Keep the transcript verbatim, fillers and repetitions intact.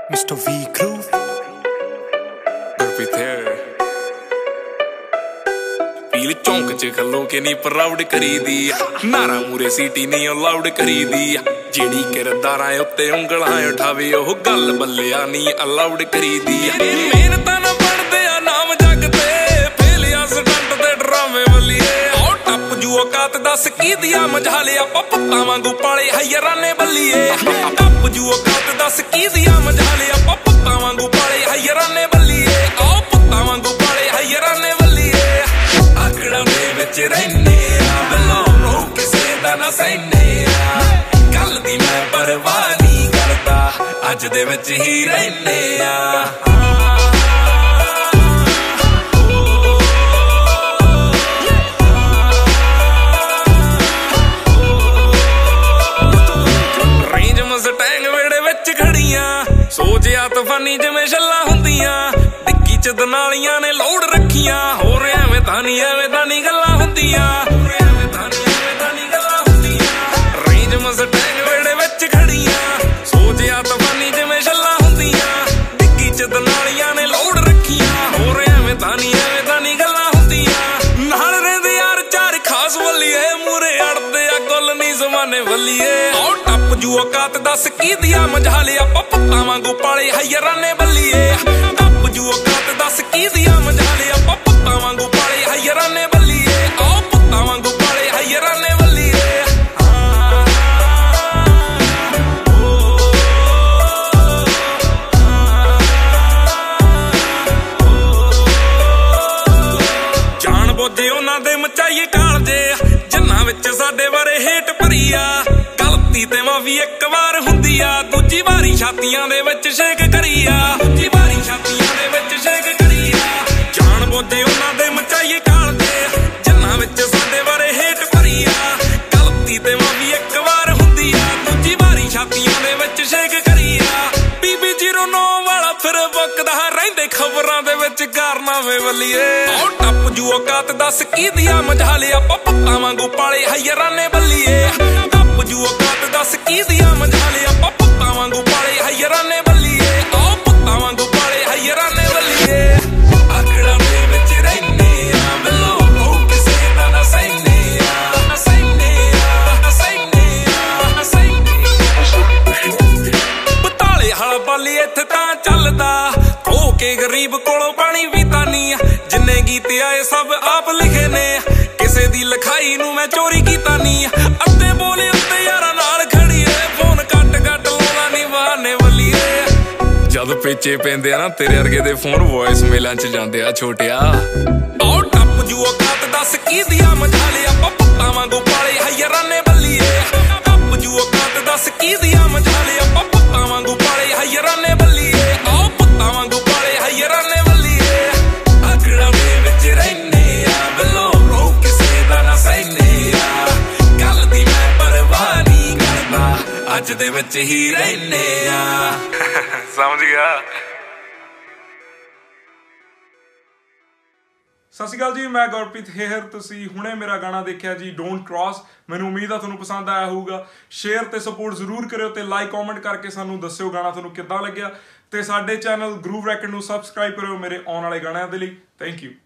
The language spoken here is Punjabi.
Mister V Groove Perfect hair ਪੀਲ ਚੌਂਕ ਚ ਖੱਲੋ ਕੇ ਨੀ ਪ੍ਰਾਊਡ ਕਰੀਦੀ ਨਾਰਾ ਮੂਰੇ ਸੀਟੀ ਨਹੀਂ ਅਲਾਉਡ ਕਰੀਦੀ ਜਿਹੜੀ ਕਿਰਦਾਰਾਂ ਉੱਤੇ ਉਂਗਲਾਂ ਉਠਾਵੇ ਉਹ ਗੱਲ ਬੱਲਿਆ ਨਹੀਂ ਅਲਾਉਡ ਕਰੀਦੀ ਮਿਹਨਤਾਂ ਨਾ ਬਣਦੇ ਆ ਨਾਮ ਜੱਗ ਤੇ ਫੇਲਿਆ ਸਟੰਟ ਤੇ ਡਰਾਮੇ ਬੱਲੀਏ ਆਉ ਟੱਪ ਜੂ ਔਕਾਤ ਦੱਸ ਕੀ ਦਿਆ ਮਝਾਲਿਆ ਪੱਪਤਾਂ ਵਾਂਗੂ ਪਾਲੇ ਹਯਰਾਂ ਨੇ ਬੱਲੀਏ ਟੱਪ ਜੂ ਔਕਾਤ ਦੱਸ ਕੀ ਦਿਆ ਮਝਾਲਿਆ ਪੱਪਤਾਂ ਵਾਂਗੂ ਪਾਲੇ ਹਯਰਾਂ ਨੇ ਬੱਲੀਏ ਆਉ ਪੁੱਤਾਂ ਵਾਂਗੂ ਪਾਲੇ ਹਯਰਾਂ ਨੇ ਬੱਲੀਏ ਆਕੜਾਂ ਦੇ ਵਿੱਚ ਰਹਿੰਦੇ ਆ ਬਲੋਰੋ ਕਿਸੇ ਦਾ ਨਾ ਸਹਿੰਦੇ ਆ ਕੱਲ ਦੀ ਮੈਂ ਪਰਵਾਹ ਨਹੀਂ ਕਰਦਾ ਅੱਜ ਦੇ ਵਿੱਚ ਹੀ ਰਹਿੰਦੇ ਆ ਰੇਂਜ ਮਸਟੈਂਗ ਵੇੜੇ ਵਿੱਚ ਖੜੀਆਂ ਸੋਚਿਆ ਤੂਫਾਨੀ ਜਿਵੇਂ ਛੱਲਾਂ ਹੁੰਦੀਆਂ ਡਿੱਗੀ ਚ ਦਨਾਲੀਆਂ ਨੇ ਲੋੜ ਰੱਖੀਆਂ ਹੋਰ ਐਵੇਂ ਤਾਂ ਨਹੀਂ ਐਵੇਂ ਤਾਂ ਨਹੀਂ ਗੱਲਾਂ ਹੁੰਦੀਆਂ ਐਵੇਂ ਤਾਂ ਨਹੀਂ ਐਵੇਂ ਤਾਂ ਨਹੀਂ ਗੱਲਾਂ ਹੁੰਦੀਆਂ ਰੇਂਜ ਮਸਟੈਂਗ ਵੇੜੇ ਵਿੱਚ ਖੜੀਆਂ ਸੋਚਿਆ ਤੂਫਾਨੀ ਜਿਵੇਂ ਛੱਲਾਂ ਹੁੰਦੀਆਂ ਡਿੱਗੀ ਚ ਦਨਾਲੀਆਂ ਨੇ ਲੋੜ ਰੱਖੀਆਂ ਹੋਰ ਐਵੇਂ ਤਾਂ ਨਹੀਂ ਐਵੇਂ ਤਾਂ ਨਹੀਂ ਗੱਲਾਂ ਹੁੰਦੀਆਂ ਨਾਲ ਰਹਿੰਦੇ ਯਾਰ ਚਾਰ ਖਾਸ ਵੱਲੀਏ ਮੂਰੇ ਅੜਦੇ ਆ ਗੁੱਲ ਨਹੀਂ ਜ਼ਮਾਨੇ ਵੱਲੀਏ ਆਉ ਟੱਪ ਜੂ ਔਕਾਤ ਦੱਸ ਕੀ ਦਿਆ ਮਝਾਲਿਆ ਪੱਪਤਾਂ ਵਾਂਗੂ ਪਾਲੇ ਹਯਰਾਂ ਨੇ ਬੱਲੀਏ ਟੱਪ ਜੂ ਔਕਾਤ ਦੱਸ ਕੀ ਦਿਆ ਮਝਾਲਿਆ ਪੱਪਤਾਂ ਵਾਂਗੂ ਪਾਲੇ ਹਯਰਾਂ ਨੇ ਬੱਲੀਏ ਆਉ ਪੁੱਤਾਂ ਵਾਂਗੂ ਪਾਲੇ ਹਯਰਾਂ ਨੇ ਬੱਲੀਏ ਜਾਣ ਬੁੱਝੇ ਉਹਨਾਂ ਦੇ ਮਚਾਈਏ ਕਾਲਜੇ ਜਿੰਨਾਂ ਵਿੱਚ ਸਾਡੇ ਬਾਰੇ ਹੇਟ ਭਰੀ ਆ ਗਲਤੀ ਤੇ ਮਾਫੀ ਇੱਕ ਵਾਰ ਹੁੰਦੀ ਆ ਦੂਜੀ ਵਾਰੀ ਛਾਤੀਆਂ ਦੇ ਵਿੱਚ ਛੇਕ ਕਰੀ ਆ ਦੂਜੀ ਵਾਰੀ ਛਾਤੀਆਂ ਦੇ ਵਿੱਚ ਛੇਕ ਕਰੀ ਆ ਜਾਣ ਬੁੱਝੇ ਉਹਨਾਂ ਦੇ ਮਚਾਈਏ ਕਾਲਜੇ ਜਿੰਨਾਂ ਵਿੱਚ ਸਾਡੇ ਬਾਰੇ ਹੇਟ ਭਰੀ ਆ ਗਲਤੀ ਤੇ ਮਾਫੀ ਇੱਕ ਵਾਰ ਹੁੰਦੀ ਆ ਦੂਜੀ ਵਾਰੀ ਛਾਤੀਆਂ ਦੇ ਵਿੱਚ ਛੇਕ ਕਰੀ ਆ ਬੀਬੀ ਜ਼ੀਰੋ ਨੌ ਵਾਲਾ ਫਿਰ ਬੁੱਕਦਾ ਰਹਿੰਦੇ ਖਬਰਾਂ ਦੇ ਵਿੱਚ ਕਾਰਨਾਮੇ ਬੱਲੀਏ ਆਉ ਟੱਪ ਜੂ ਔਕਾਤ ਦੱਸ ਕੀ ਦਿਆ ਮਝਾਲਿਆ ਪੱਪਤਾਂ ਵਾਂਗੂ ਪਾਲੇ ਹਯਰਾਂ ਨੇ ਬੱਲੀਏ ਟੱਪ ਜੂ ਔਕਾਤ ਦੱਸ ਕੀ ਦਿਆ ਮਝਾਲਿਆ ਪੱਪਤਾਂ ਵਾਂਗੂ ਪਾਲੇ ਹਯਰਾਂ ਨੇ ਬੱਲੀਏ ਆਉ ਪੁੱਤਾਂ ਵਾਂਗੂ ਪਾਲੇ ਹਯਰਾਂ ਨੇ ਬੱਲੀਏ ਆਕੜਾਂ ਦੇ ਵਿੱਚ ਰਹਿੰਦੇ ਆ ਬਲੋਰੋ ਕਿਸੇ ਦਾ ਨਾ ਸਹਿੰਦੇ ਆ ਨਾ ਸਹਿੰਦੇ ਆ ਨਾ ਸਹਿੰਦੇ ਆ ਨਾ ਸਹਿੰਦੇ ਬਤਾਲੇ ਹਲ ਬਾਲੀ ਇੱਥੇ ਤਾਂ ਚੱਲਦਾ ਹੋ ਕੇ ਗਰੀਬ ਕੋਲੋਂ ਪਾਣੀ ਵੀ ਤਾਂ ਨਹੀਂ ਜਿੰਨੇ ਗੀਤ ਆਏ ਸਭ ਆਪ ਲਿਖੇ ਨੇ ਕਿਸੇ ਦੀ ਲਿਖਾਈ ਨੂੰ ਮੈਂ ਚੋਰੀ ਕੀਤਾ ਨਹੀਂ ਅੱਧੇ ਬੋਲੇ ਉੱਤੇ ਯਾਰਾਂ ਨਾਲ ਖੜੀਏ ਫੋਨ ਕੱਟ ਕੱਟ ਲਾਉਣਾ ਨਹੀਂ ਬਹਾਨੇ ਵੱਲੀਏ ਜਦ ਪੇਚੇ ਪੈਂਦੇ ਆ ਨਾ ਤੇਰੇ ਵਰਗੇ ਦੇ ਫੋਨ ਵੌਇਸ ਮੇਲਾਂ ਚ ਜਾਂਦੇ ਆ ਛੋਟਿਆ ਆਉ ਟੱਪ ਜੂ ਔਕਾਤ ਦੱਸ ਕੀ ਦਿਆ ਮਝਾਲਿਆ ਪੱਪਤਾਂ ਵਾਂਗੂ ਪਾਲੇ ਹਯਰਾਂ ਨੇ ਬੱਲੀਏ ਟੱਪ ਜੂ ਔਕਾਤ ਦੱਸ ਕੀ ਦਿਆ ਮਝਾਲਿਆ ਪੱਪਤਾਂ ਵਾਂਗੂ ਪਾਲੇ ਹਯਰਾਂ ਨੇ ਬੱਲੀਏ ਆਉ ਪੁੱਤਾਂ ਵਾਂਗੂ ਪਾਲੇ ਹਯਰਾਂ ਨੇ ਬੱਲੀਏ ਆਕੜਾਂ ਦੇ ਵਿੱਚ ਰਹਿੰਦੇ ਆ ਬਲੋਰੋ ਕਿਸੇ ਦਾ ਨਾ ਸਹਿੰਦੇ ਆ ਕੱਲ ਦੀ ਮੈਂ ਪਰਵਾਹ ਨਹੀਂ ਕਰਦਾ ਅੱਜ ਦੇ ਵਿੱਚ ਹੀ ਰਹਿੰਦੇ ਆ ਸਮਝ ਗਿਆ। ਸਤਿ ਸ਼੍ਰੀ ਅਕਾਲ ਜੀ, ਮੈਂ ਗੁਰਪ੍ਰੀਤ ਹੇਹਰ। ਤੁਸੀਂ ਹੁਣੇ ਮੇਰਾ ਗਾਣਾ ਦੇਖਿਆ ਜੀ ਡੋਂਟ ਕ੍ਰਾਸ। ਮੈਨੂੰ ਉਮੀਦ ਆ ਤੁਹਾਨੂੰ ਪਸੰਦ ਆਇਆ ਹੋਊਗਾ। ਸ਼ੇਅਰ ਤੇ ਸਪੋਰਟ ਜ਼ਰੂਰ ਕਰਿਓ ਤੇ ਲਾਈਕ ਕਮੈਂਟ ਕਰਕੇ ਸਾਨੂੰ ਦੱਸਿਓ ਗਾਣਾ ਤੁਹਾਨੂੰ ਕਿੱਦਾਂ ਲੱਗਿਆ ਤੇ ਸਾਡੇ ਚੈਨਲ ਗਰੂਵ ਰੈਕਡ ਨੂੰ ਸਬਸਕ੍ਰਾਈਬ ਕਰਿਓ ਮੇਰੇ ਆਉਣ ਵਾਲੇ ਗਾਣਿਆਂ ਦੇ ਲਈ। Thank you.